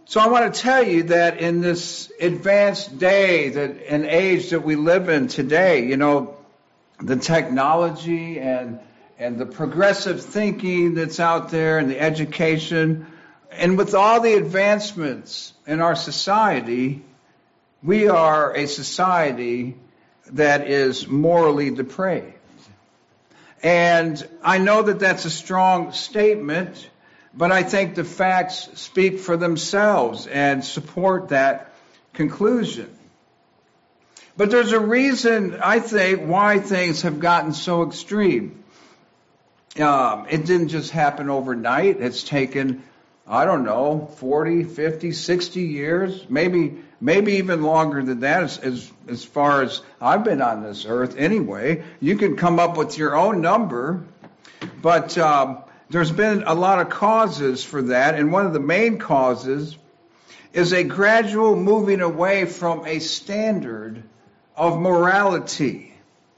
So I want to tell you that in this advanced day and age that we live in today, the technology and the progressive thinking that's out there and the education, and with all the advancements in our society, we are a society that is morally depraved. And I know that that's a strong statement, but I think the facts speak for themselves and support that conclusion. But there's a reason, I think, why things have gotten so extreme. It didn't just happen overnight. It's taken, 40, 50, 60 years, maybe even longer than that, as far as I've been on this earth anyway. You can come up with your own number, but there's been a lot of causes for that, and one of the main causes is a gradual moving away from a standard of morality.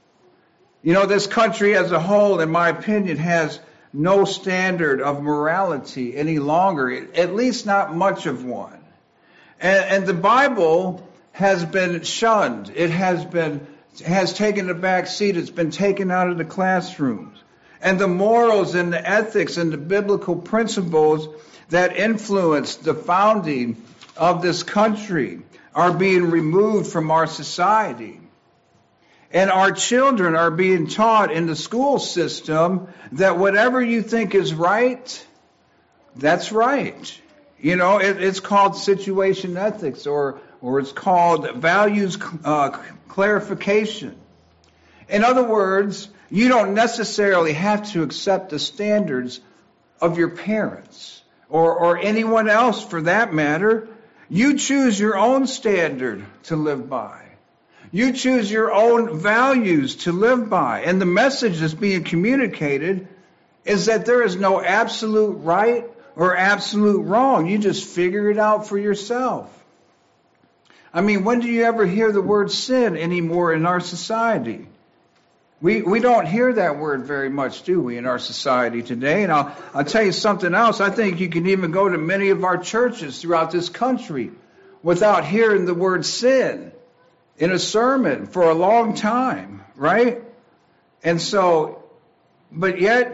This country as a whole, in my opinion, has no standard of morality any longer, at least not much of one. And the Bible has been shunned. It has taken a back seat. It's been taken out of the classrooms. And the morals and the ethics and the biblical principles that influenced the founding of this country are being removed from our society. And our children are being taught in the school system that whatever you think is right, that's right. It's called situation ethics, or it's called values clarification. In other words, you don't necessarily have to accept the standards of your parents or anyone else for that matter. You choose your own standard to live by. You choose your own values to live by. And the message that's being communicated is that there is no absolute right or absolute wrong. You just figure it out for yourself. When do you ever hear the word sin anymore in our society? We don't hear that word very much, do we, in our society today? And I'll tell you something else. I think you can even go to many of our churches throughout this country without hearing the word sin in a sermon for a long time, right? And so, but yet,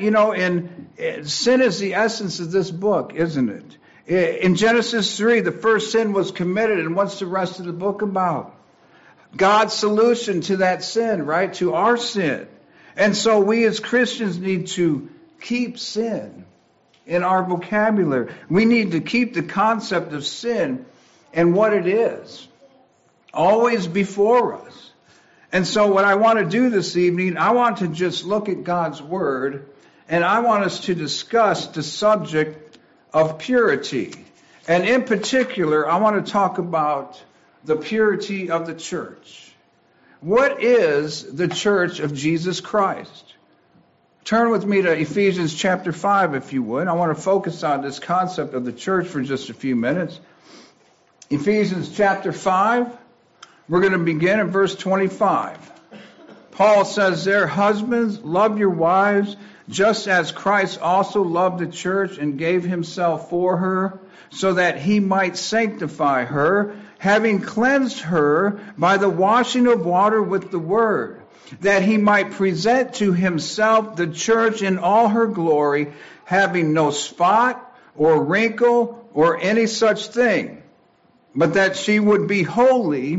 sin is the essence of this book, isn't it? In Genesis 3, the first sin was committed, and what's the rest of the book about? God's solution to that sin, right? To our sin. And so we as Christians need to keep sin in our vocabulary. We need to keep the concept of sin and what it is always before us. And so what I want to do this evening, I want to just look at God's Word, and I want us to discuss the subject of purity. And in particular, I want to talk about the purity of the church. What is the church of Jesus Christ? Turn with me to Ephesians chapter 5, if you would. I want to focus on this concept of the church for just a few minutes. Ephesians chapter 5, we're going to begin in verse 25. Paul says there, "Husbands, love your wives, just as Christ also loved the church and gave himself for her, so that he might sanctify her, having cleansed her by the washing of water with the word, that he might present to himself the church in all her glory, having no spot or wrinkle or any such thing, but that she would be holy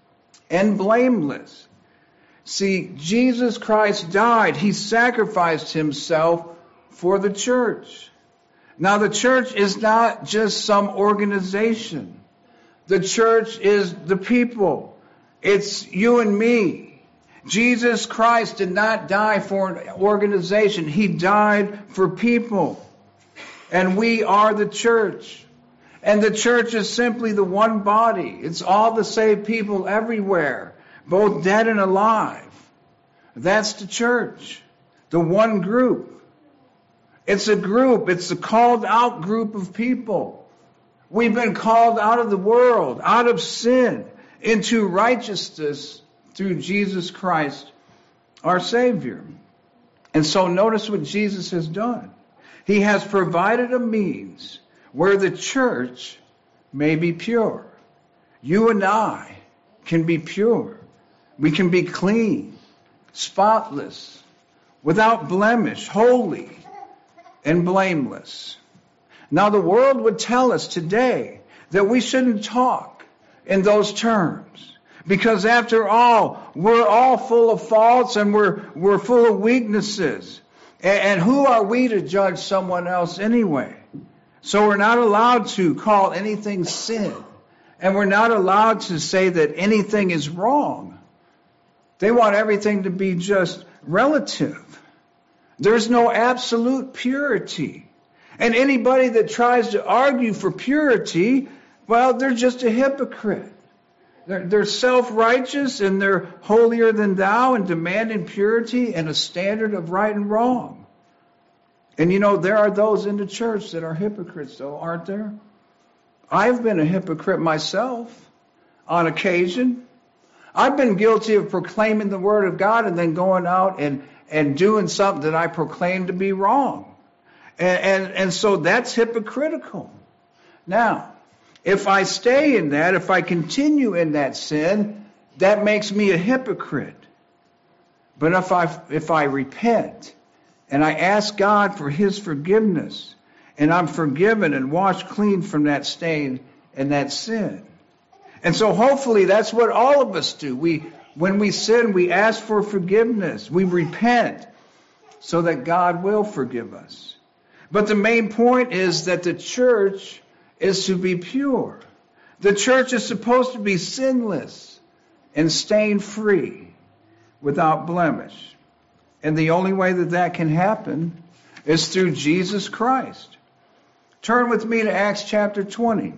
and blameless." See, Jesus Christ died. He sacrificed himself for the church. Now, the church is not just some organization. The church is the people. It's you and me. Jesus Christ did not die for an organization. He died for people. And we are the church. And the church is simply the one body. It's all the same people everywhere, both dead and alive. That's the church, the one group. It's a group. It's a called out group of people. We've been called out of the world, out of sin, into righteousness through Jesus Christ, our Savior. And so notice what Jesus has done. He has provided a means where the church may be pure. You and I can be pure. We can be clean, spotless, without blemish, holy, and blameless. Now, the world would tell us today that we shouldn't talk in those terms, because after all, we're all full of faults and we're full of weaknesses. And who are we to judge someone else anyway? So we're not allowed to call anything sin. And we're not allowed to say that anything is wrong. They want everything to be just relative. There's no absolute purity. And anybody that tries to argue for purity, well, they're just a hypocrite. They're self-righteous and they're holier than thou and demanding purity and a standard of right and wrong. And you know, there are those in the church that are hypocrites, though, aren't there? I've been a hypocrite myself on occasion. I've been guilty of proclaiming the word of God and then going out and doing something that I proclaim to be wrong. And so that's hypocritical. Now, if I stay in that, if I continue in that sin, that makes me a hypocrite. But if I repent and I ask God for his forgiveness, and I'm forgiven and washed clean from that stain and that sin. And so hopefully that's what all of us do. When we sin, we ask for forgiveness. We repent so that God will forgive us. But the main point is that the church is to be pure. The church is supposed to be sinless and stain-free, without blemish. And the only way that that can happen is through Jesus Christ. Turn with me to Acts chapter 20.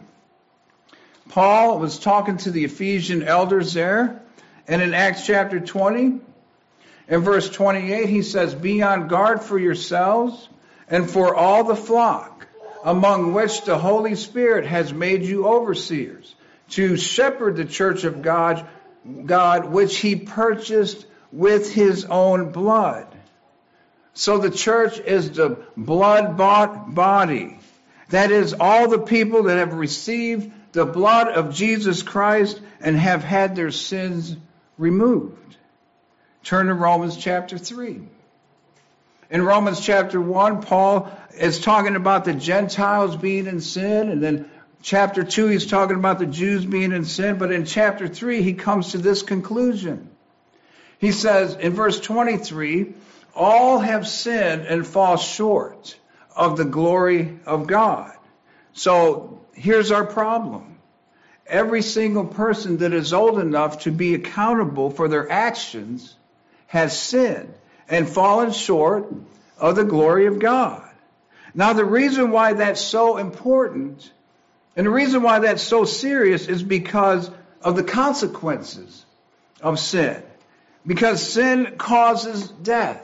Paul was talking to the Ephesian elders there, and in Acts chapter 20, in verse 28, he says, "Be on guard for yourselves and for all the flock, among which the Holy Spirit has made you overseers, to shepherd the church of God, which he purchased with his own blood." So the church is the blood-bought body. That is, all the people that have received the blood of Jesus Christ and have had their sins removed. Turn to Romans chapter 3. In Romans chapter 1, Paul is talking about the Gentiles being in sin, and then chapter 2, he's talking about the Jews being in sin, but in chapter 3, he comes to this conclusion. He says in verse 23, "All have sinned and fall short of the glory of God." So here's our problem. Every single person that is old enough to be accountable for their actions has sinned and fallen short of the glory of God. Now, the reason why that's so important and the reason why that's so serious is because of the consequences of sin. Because sin causes death.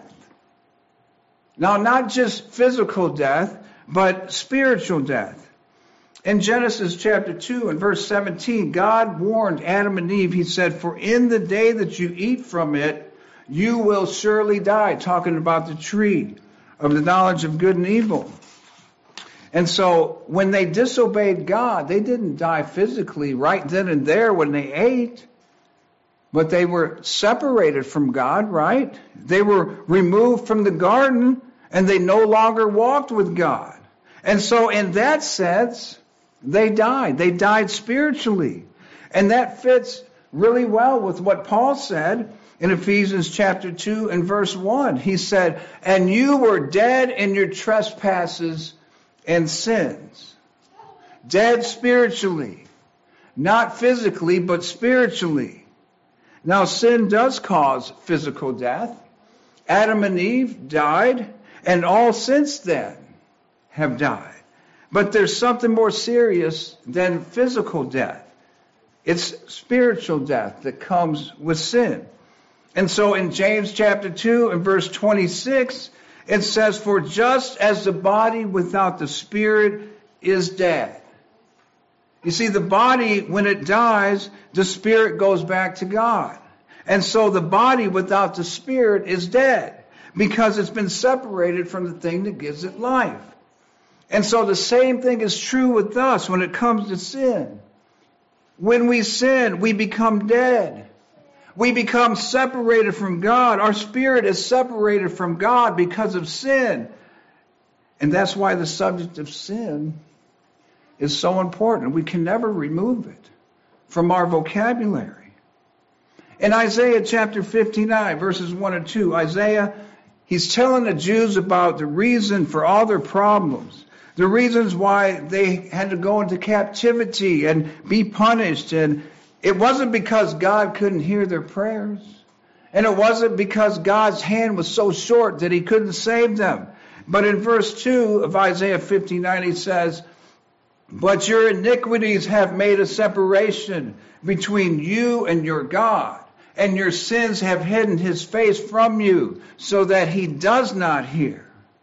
Now, not just physical death, but spiritual death. In Genesis chapter 2 and verse 17, God warned Adam and Eve. He said, "For in the day that you eat from it, you will surely die," talking about the tree of the knowledge of good and evil. And so when they disobeyed God, they didn't die physically right then and there when they ate, but they were separated from God, right? They were removed from the garden and they no longer walked with God. And so in that sense, they died. They died spiritually. And that fits really well with what Paul said in Ephesians chapter 2 and verse 1. He said, "And you were dead in your trespasses and sins." Dead spiritually. Not physically, but spiritually. Now, sin does cause physical death. Adam and Eve died, and all since then have died. But there's something more serious than physical death. It's spiritual death that comes with sin. And so in James chapter 2 and verse 26, it says, "For just as the body without the spirit is dead." You see, the body, when it dies, the spirit goes back to God. And so the body without the spirit is dead because it's been separated from the thing that gives it life. And so the same thing is true with us when it comes to sin. When we sin, we become dead. We become separated from God. Our spirit is separated from God because of sin. And that's why the subject of sin is so important. We can never remove it from our vocabulary. In Isaiah chapter 59, verses 1 and 2, Isaiah, he's telling the Jews about the reason for all their problems. The reasons why they had to go into captivity and be punished. And it wasn't because God couldn't hear their prayers. And it wasn't because God's hand was so short that he couldn't save them. But in verse 2 of Isaiah 59, he says, "But your iniquities have made a separation between you and your God, and your sins have hidden his face from you, so that he does not hear."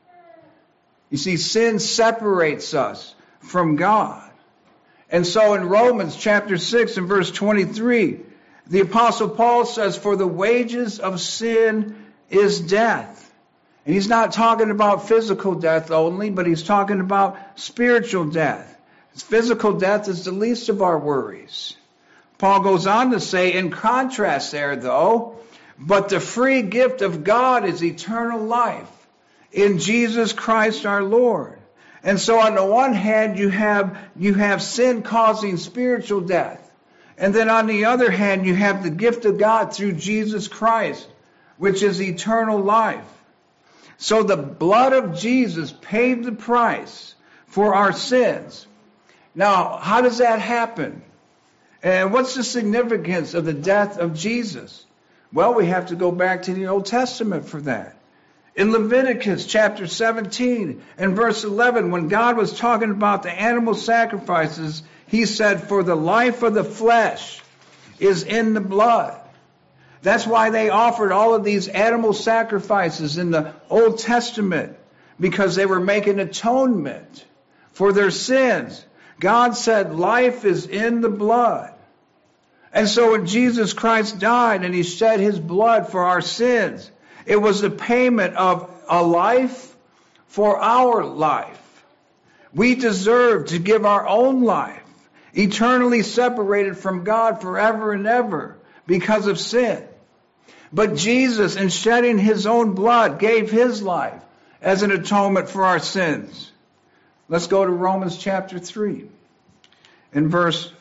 You see, sin separates us from God. And so in Romans chapter 6 and verse 23, the Apostle Paul says, "For the wages of sin is death." And he's not talking about physical death only, but he's talking about spiritual death. Physical death is the least of our worries. Paul goes on to say, in contrast there though, "But the free gift of God is eternal life in Jesus Christ our Lord." And so on the one hand, you have sin causing spiritual death. And then on the other hand, you have the gift of God through Jesus Christ, which is eternal life. So the blood of Jesus paid the price for our sins. Now, how does that happen? And what's the significance of the death of Jesus? Well, we have to go back to the Old Testament for that. In Leviticus chapter 17 and verse 11, when God was talking about the animal sacrifices, he said, "For the life of the flesh is in the blood." That's why they offered all of these animal sacrifices in the Old Testament, because they were making atonement for their sins. God said life is in the blood. And so when Jesus Christ died and he shed his blood for our sins, it was the payment of a life for our life. We deserve to give our own life, eternally separated from God forever and ever because of sin. But Jesus, in shedding his own blood, gave his life as an atonement for our sins. Let's go to Romans chapter 3 in verse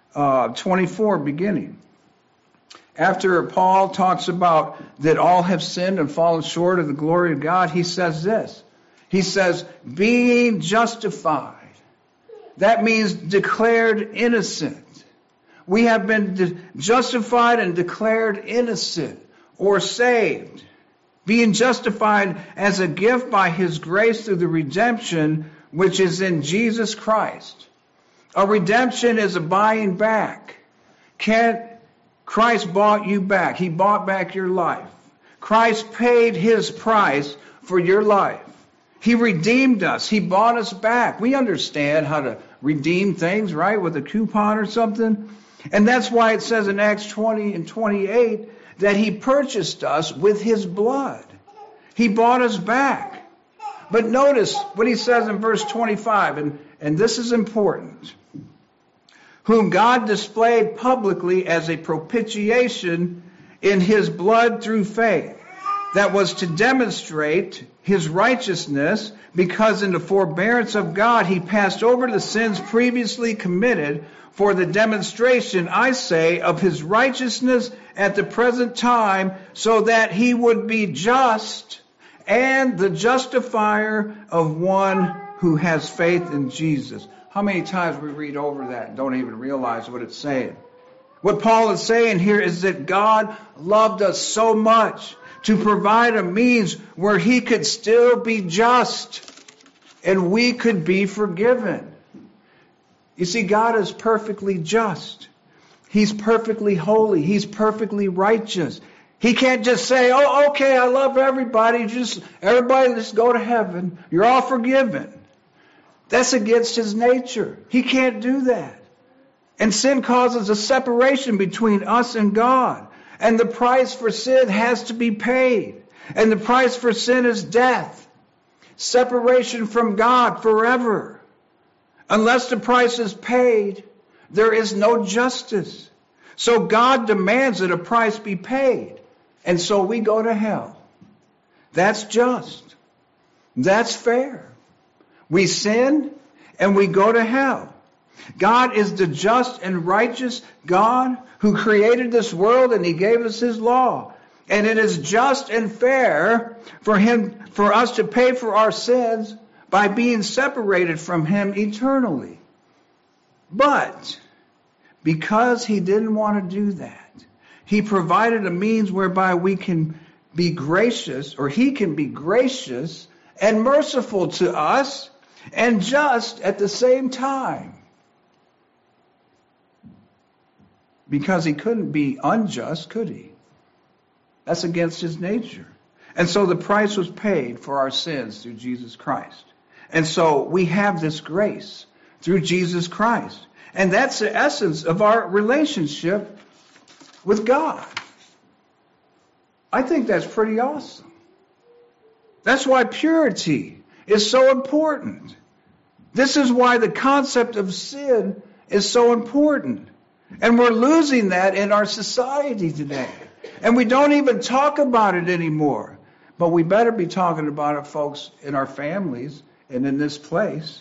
24 beginning. After Paul talks about that all have sinned and fallen short of the glory of God, he says this. He says, being justified. That means declared innocent. We have been justified and declared innocent or saved. Being justified as a gift by his grace through the redemption which is in Jesus Christ. A redemption is a buying back. Christ bought you back. He bought back your life. Christ paid his price for your life. He redeemed us. He bought us back. We understand how to redeem things, right? With a coupon or something. And that's why it says in Acts 20 and 28 that he purchased us with his blood. He bought us back. But notice what he says in verse 25, and this is important. Whom God displayed publicly as a propitiation in his blood through faith, that was to demonstrate his righteousness, because in the forbearance of God he passed over the sins previously committed for the demonstration, I say, of his righteousness at the present time, so that he would be just and the justifier of one who has faith in Jesus. How many times we read over that and don't even realize what it's saying? What Paul is saying here is that God loved us so much to provide a means where he could still be just and we could be forgiven. You see, God is perfectly just. He's perfectly holy. He's perfectly righteous. He can't just say, oh, okay, I love everybody. Everybody just go to heaven. You're all forgiven. That's against his nature. He can't do that. And sin causes a separation between us and God. And the price for sin has to be paid. And the price for sin is death. separation from God forever. Unless the price is paid, there is no justice. So God demands that a price be paid. And so we go to hell. That's just. That's fair. We sin and we go to hell. God is the just and righteous God who created this world, and he gave us his law. And it is just and fair for us to pay for our sins by being separated from him eternally. But because he didn't want to do that, he provided a means whereby we can be gracious, or he can be gracious and merciful to us and just at the same time. Because he couldn't be unjust, could he? That's against his nature. And so the price was paid for our sins through Jesus Christ. And so we have this grace through Jesus Christ. And that's the essence of our relationship with God. I think that's pretty awesome. That's why purity is so important. This is why the concept of sin is so important. And we're losing that in our society today. And we don't even talk about it anymore. But we better be talking about it, folks, in our families and in this place.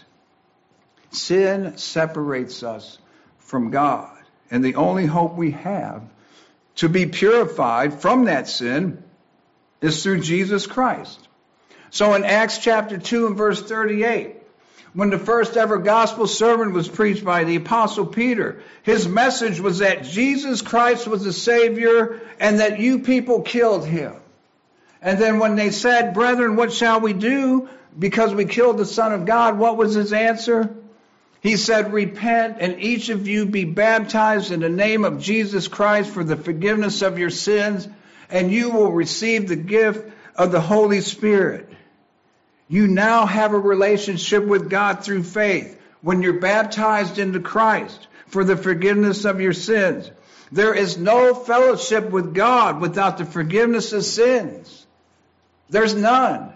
Sin separates us from God. And the only hope we have to be purified from that sin is through Jesus Christ. So in Acts chapter 2 and verse 38, when the first ever gospel sermon was preached by the Apostle Peter, his message was that Jesus Christ was the Savior and that you people killed him. And then when they said, "Brethren, what shall we do because we killed the Son of God?" what was his answer? He said, "Repent and each of you be baptized in the name of Jesus Christ for the forgiveness of your sins, and you will receive the gift of the Holy Spirit." You now have a relationship with God through faith when you're baptized into Christ for the forgiveness of your sins. There is no fellowship with God without the forgiveness of sins. There's none.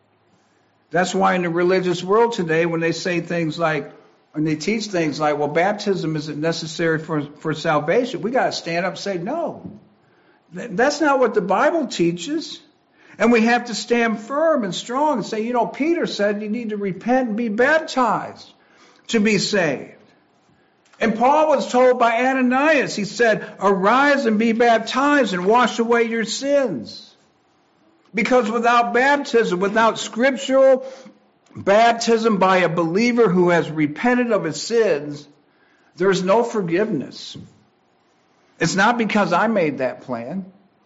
That's why in the religious world today, when they say things like, when they teach things like, well, baptism isn't necessary for salvation, we got to stand up and say, no. That's not what the Bible teaches. And we have to stand firm and strong and say, Peter said you need to repent and be baptized to be saved. And Paul was told by Ananias, he said, "Arise and be baptized and wash away your sins." Because without baptism, without scriptural baptism by a believer who has repented of his sins, there's no forgiveness. It's not because I made that plan.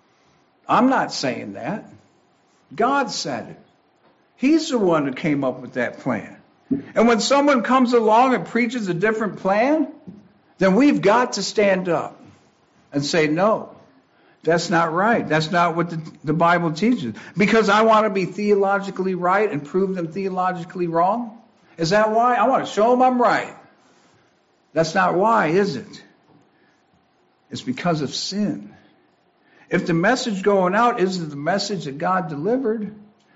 I'm not saying that. God said it. He's the one that came up with that plan. And when someone comes along and preaches a different plan, then we've got to stand up and say, no, that's not right. That's not what the Bible teaches. Because I want to be theologically right and prove them theologically wrong? Is that why? I want to show them I'm right. That's not why, is it? It's because of sin. If the message going out isn't the message that God delivered,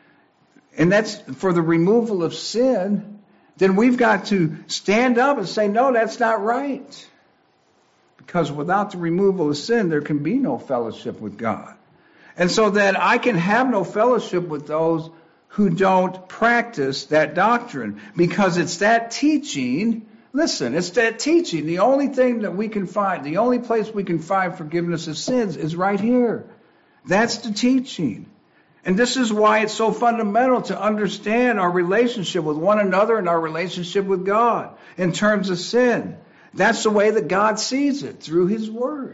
and that's for the removal of sin, then we've got to stand up and say, no, that's not right. Because without the removal of sin, there can be no fellowship with God. And so then I can have no fellowship with those who don't practice that doctrine. Because it's that teaching. Listen, it's that teaching. The only thing that we can find, the only place we can find forgiveness of sins is right here. That's the teaching. And this is why it's so fundamental to understand our relationship with one another and our relationship with God in terms of sin. That's the way that God sees it, through his word.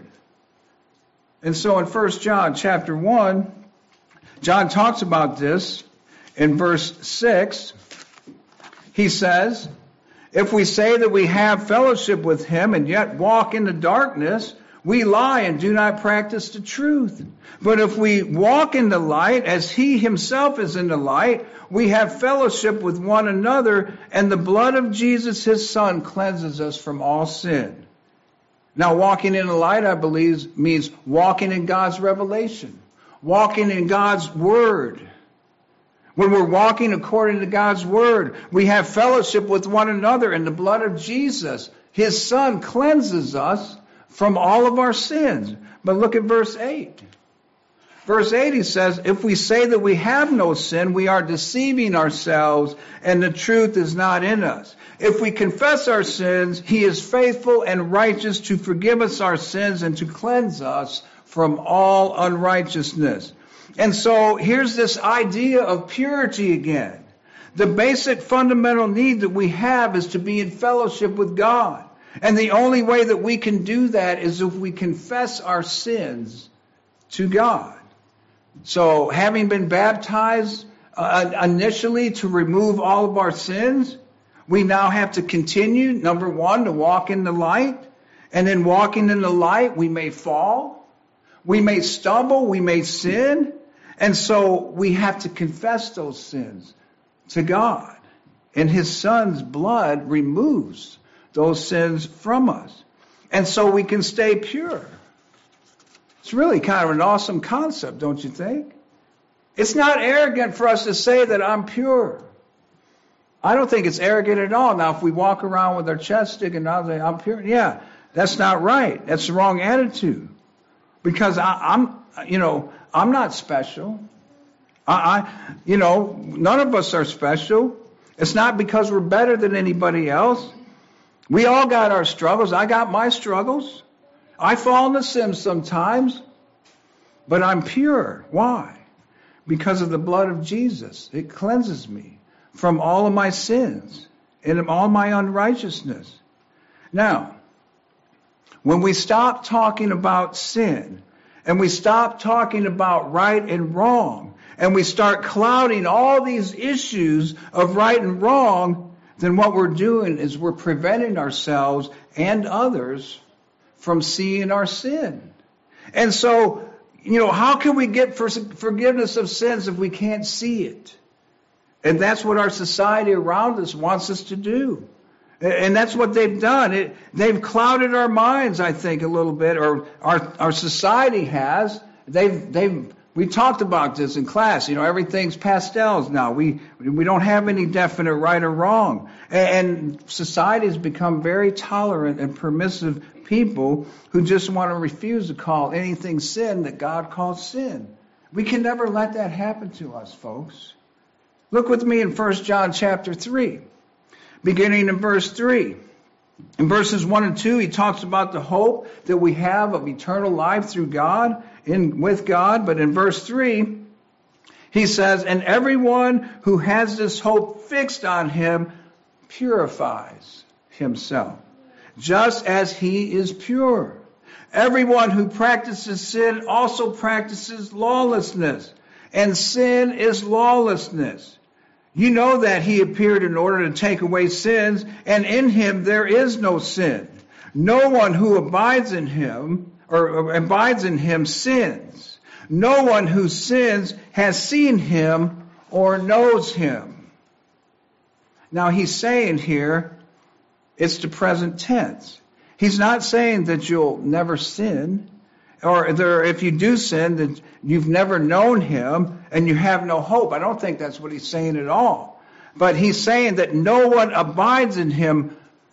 And so in 1 John chapter 1, John talks about this in verse 6. He says, "If we say that we have fellowship with him and yet walk in the darkness, we lie and do not practice the truth. But if we walk in the light as he himself is in the light, we have fellowship with one another, and the blood of Jesus, his son, cleanses us from all sin." Now, walking in the light, I believe, means walking in God's revelation, walking in God's word. When we're walking according to God's word, we have fellowship with one another, and the blood of Jesus, his Son, cleanses us from all of our sins. But look at verse 8. Verse 8, he says, if we say that we have no sin, we are deceiving ourselves, and the truth is not in us. If we confess our sins, he is faithful and righteous to forgive us our sins and to cleanse us from all unrighteousness. And so here's this idea of purity again. The basic fundamental need that we have is to be in fellowship with God. And the only way that we can do that is if we confess our sins to God. So having been baptized initially to remove all of our sins, we now have to continue, number one, to walk in the light. And in walking in the light, we may fall, we may stumble, we may sin. And so we have to confess those sins to God. And his Son's blood removes those sins from us. And so we can stay pure. It's really kind of an awesome concept, don't you think? It's not arrogant for us to say that I'm pure. I don't think it's arrogant at all. Now, if we walk around with our chest sticking out and say, I'm pure, yeah, that's not right. That's the wrong attitude. Because I'm not special. None of us are special. It's not because we're better than anybody else. We all got our struggles. I got my struggles. I fall into sin sometimes, but I'm pure. Why? Because of the blood of Jesus. It cleanses me from all of my sins and all my unrighteousness. Now, when we stop talking about sin and we stop talking about right and wrong and we start clouding all these issues of right and wrong, then what we're doing is we're preventing ourselves and others from seeing our sin. And so, how can we get forgiveness of sins if we can't see it? And that's what our society around us wants us to do. And that's what they've done. They've clouded our minds, I think, a little bit, or our society has. We talked about this in class. Everything's pastels now. We don't have any definite right or wrong. And society has become very tolerant and permissive people who just want to refuse to call anything sin that God calls sin. We can never let that happen to us, folks. Look with me in 1 John chapter 3, beginning in verse 3. In verses 1 and 2, he talks about the hope that we have of eternal life through God, with God. But in verse 3, he says, and everyone who has this hope fixed on him purifies himself, just as he is pure. Everyone who practices sin also practices lawlessness, and sin is lawlessness. You know that he appeared in order to take away sins, and in him there is no sin. No one who abides in him sins. No one who sins has seen him or knows him. Now he's saying here, it's the present tense. He's not saying that you'll never sin, or if you do sin, that you've never known him and you have no hope. I don't think that's what he's saying at all. But he's saying that no one abides in him,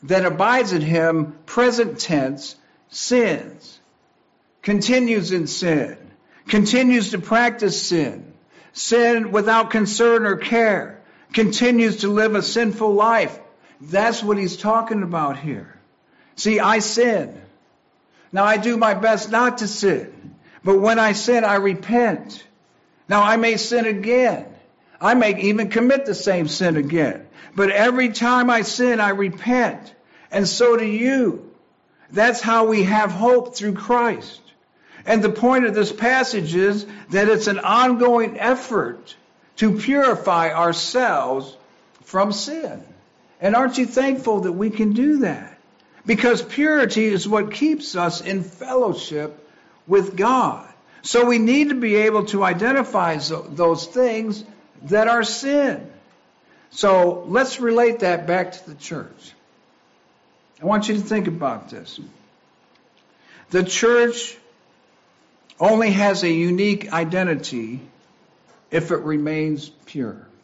present tense, sins, continues in sin, continues to practice sin without concern or care, continues to live a sinful life. That's what he's talking about here. See, I sin. Now, I do my best not to sin. But when I sin, I repent. Now, I may sin again. I may even commit the same sin again. But every time I sin, I repent. And so do you. That's how we have hope through Christ. And the point of this passage is that it's an ongoing effort to purify ourselves from sin. And aren't you thankful that we can do that? Because purity is what keeps us in fellowship with God. So we need to be able to identify those things that are sin. So let's relate that back to the church. I want you to think about this. The church only has a unique identity if it remains pure.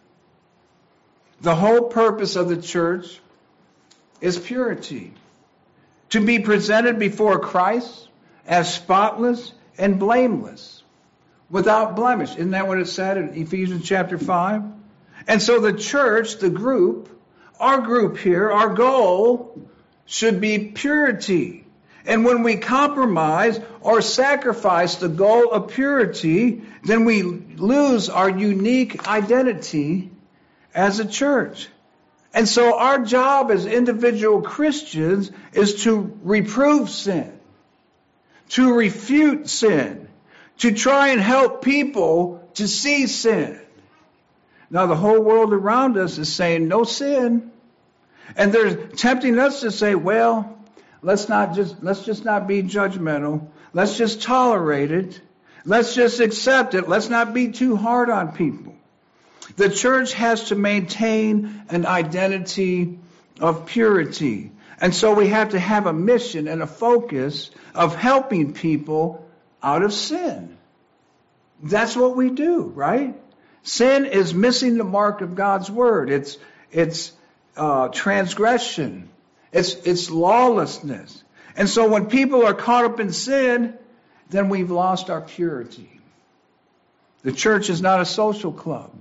The whole purpose of the church is purity. To be presented before Christ as spotless and blameless, without blemish. Isn't that what it said in Ephesians chapter 5? And so the church, the group, our group here, our goal should be purity. And when we compromise or sacrifice the goal of purity, then we lose our unique identity as a church. And so our job as individual Christians is to reprove sin, to refute sin, to try and help people to see sin. Now the whole world around us is saying no sin. And they're tempting us to say, well, let's just not be judgmental. Let's just tolerate it. Let's just accept it. Let's not be too hard on people. The church has to maintain an identity of purity. And so we have to have a mission and a focus of helping people out of sin. That's what we do, right? Sin is missing the mark of God's word. It's transgression. It's lawlessness. And so when people are caught up in sin, then we've lost our purity. The church is not a social club.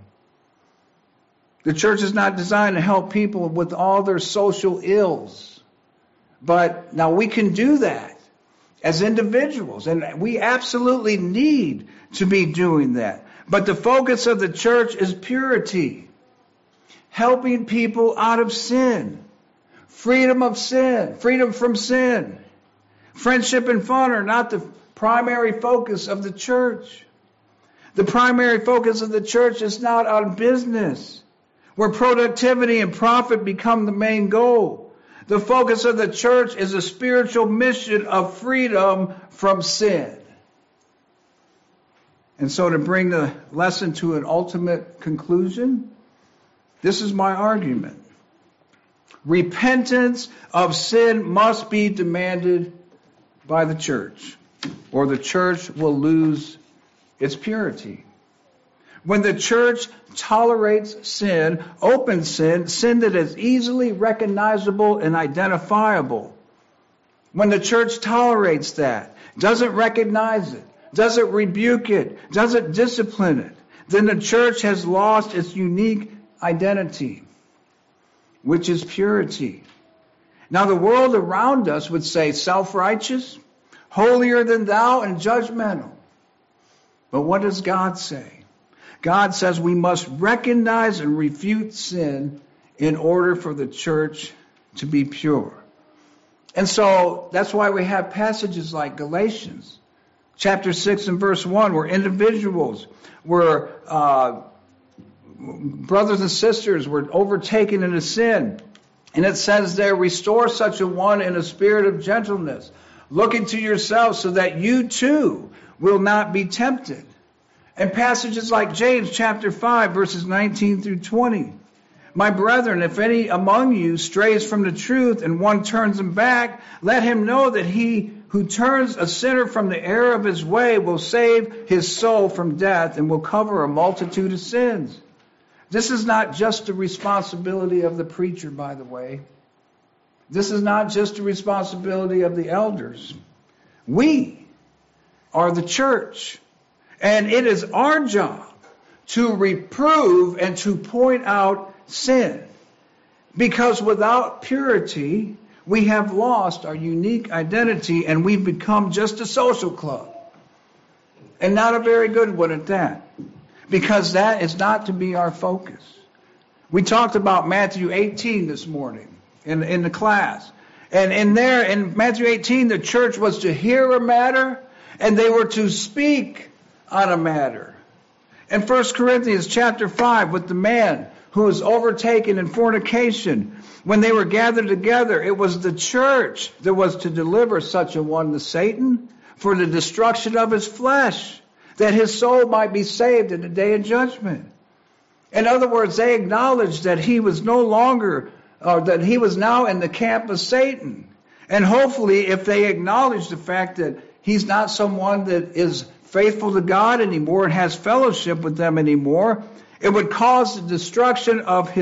The church is not designed to help people with all their social ills. But now we can do that as individuals, and we absolutely need to be doing that. But the focus of the church is purity, helping people out of sin, freedom of sin, freedom from sin. Friendship and fun are not the primary focus of the church. The primary focus of the church is not on business, where productivity and profit become the main goal. The focus of the church is a spiritual mission of freedom from sin. And so to bring the lesson to an ultimate conclusion, this is my argument. Repentance of sin must be demanded by the church, or the church will lose its purity. When the church tolerates sin, open sin, sin that is easily recognizable and identifiable, when the church tolerates that, doesn't recognize it, doesn't rebuke it, doesn't discipline it, then the church has lost its unique identity, which is purity. Now the world around us would say self-righteous, holier than thou, and judgmental. But what does God say? God says we must recognize and refute sin in order for the church to be pure. And so that's why we have passages like Galatians chapter 6 and verse 1, where individuals were, brothers and sisters were overtaken into sin. And it says there, restore such a one in a spirit of gentleness, looking to yourselves so that you too will not be tempted. And passages like James chapter 5, verses 19 through 20. My brethren, if any among you strays from the truth and one turns him back, let him know that he who turns a sinner from the error of his way will save his soul from death and will cover a multitude of sins. This is not just the responsibility of the preacher, by the way. This is not just the responsibility of the elders. We are the church. And it is our job to reprove and to point out sin. Because without purity, we have lost our unique identity and we've become just a social club. And not a very good one at that. Because that is not to be our focus. We talked about Matthew 18 this morning in the class. And in Matthew 18, the church was to hear a matter and they were to speak on a matter. In 1 Corinthians chapter 5, with the man who was overtaken in fornication, when they were gathered together, it was the church that was to deliver such a one to Satan for the destruction of his flesh, that his soul might be saved in the day of judgment. In other words, they acknowledged that he was no longer, that he was now in the camp of Satan. And hopefully, if they acknowledge the fact that he's not someone that is faithful to God anymore and has fellowship with them anymore, it would cause the destruction of his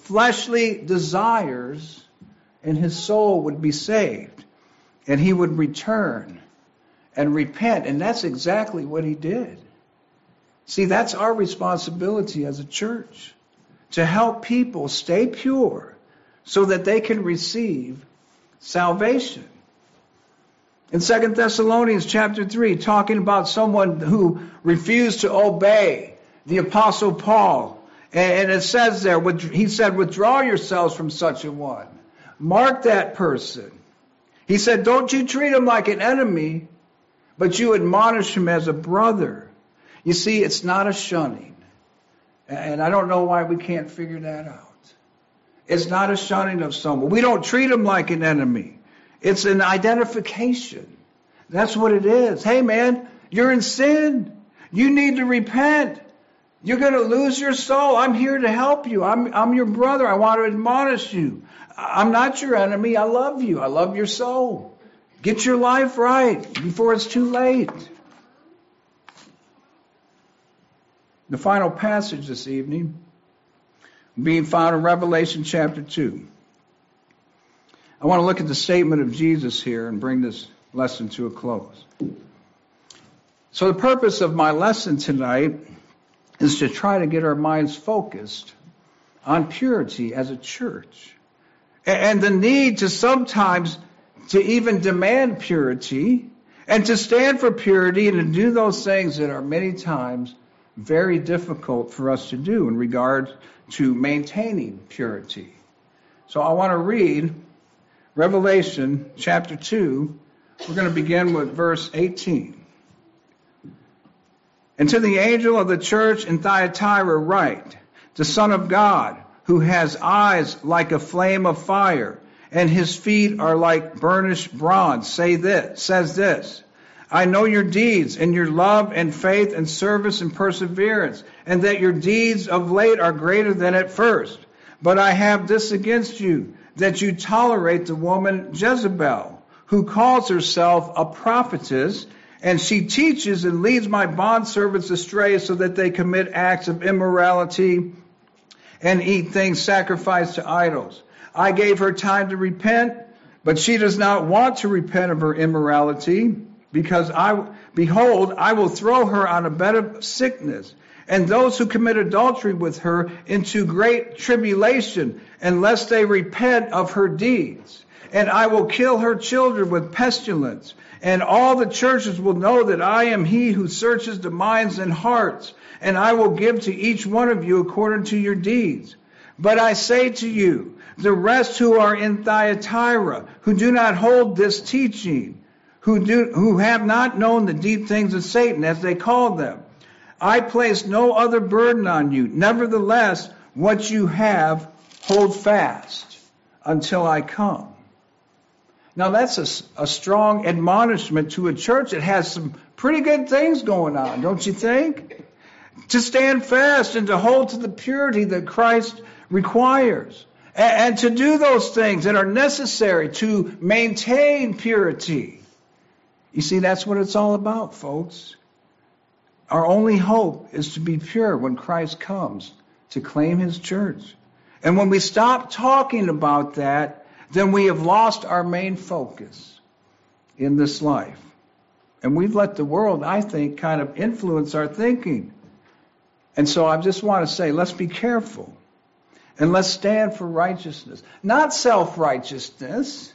fleshly desires, and his soul would be saved. And he would return and repent. And that's exactly what he did. See, that's our responsibility as a church, to help people stay pure so that they can receive salvation. In 2 Thessalonians chapter 3, talking about someone who refused to obey the Apostle Paul. And it says there, he said, withdraw yourselves from such a one. Mark that person. He said, don't you treat him like an enemy, but you admonish him as a brother. You see, it's not a shunning. And I don't know why we can't figure that out. It's not a shunning of someone. We don't treat them like an enemy. It's an identification. That's what it is. Hey, man, you're in sin. You need to repent. You're going to lose your soul. I'm here to help you. I'm your brother. I want to admonish you. I'm not your enemy. I love you. I love your soul. Get your life right before it's too late. The final passage this evening being found in Revelation chapter 2. I want to look at the statement of Jesus here and bring this lesson to a close. So the purpose of my lesson tonight is to try to get our minds focused on purity as a church. And the need to sometimes to even demand purity and to stand for purity and to do those things that are many times very difficult for us to do in regard to maintaining purity. So I want to read Revelation chapter 2. We're going to begin with verse 18. And to the angel of the church in Thyatira write, the Son of God, who has eyes like a flame of fire, and his feet are like burnished bronze, says this, I know your deeds and your love and faith and service and perseverance, and that your deeds of late are greater than at first. But I have this against you, that you tolerate the woman Jezebel, who calls herself a prophetess, and she teaches and leads my bondservants astray so that they commit acts of immorality and eat things sacrificed to idols. I gave her time to repent, but she does not want to repent of her immorality, because behold, I will throw her on a bed of sickness, and those who commit adultery with her into great tribulation, unless they repent of her deeds. And I will kill her children with pestilence, and all the churches will know that I am he who searches the minds and hearts, and I will give to each one of you according to your deeds. But I say to you, the rest who are in Thyatira, who do not hold this teaching, who have not known the deep things of Satan, as they call them, I place no other burden on you. Nevertheless, what you have, hold fast until I come. Now that's a strong admonishment to a church that has some pretty good things going on, don't you think? To stand fast and to hold to the purity that Christ requires. And to do those things that are necessary to maintain purity. You see, that's what it's all about, folks. Our only hope is to be pure when Christ comes to claim his church. And when we stop talking about that, then we have lost our main focus in this life. And we've let the world, I think, kind of influence our thinking. And so I just want to say, let's be careful. And let's stand for righteousness. Not self-righteousness,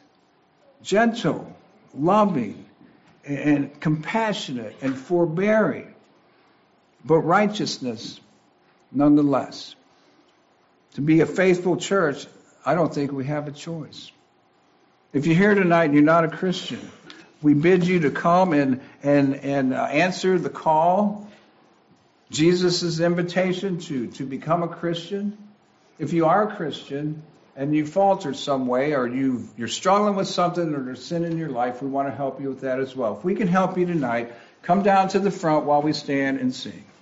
gentle, loving, and compassionate, and forbearing. But righteousness, nonetheless. To be a faithful church, I don't think we have a choice. If you're here tonight and you're not a Christian, we bid you to come and answer the call, Jesus' invitation to become a Christian. If you are a Christian and you falter some way, or you're struggling with something, or there's sin in your life, we want to help you with that as well. If we can help you tonight, come down to the front while we stand and sing.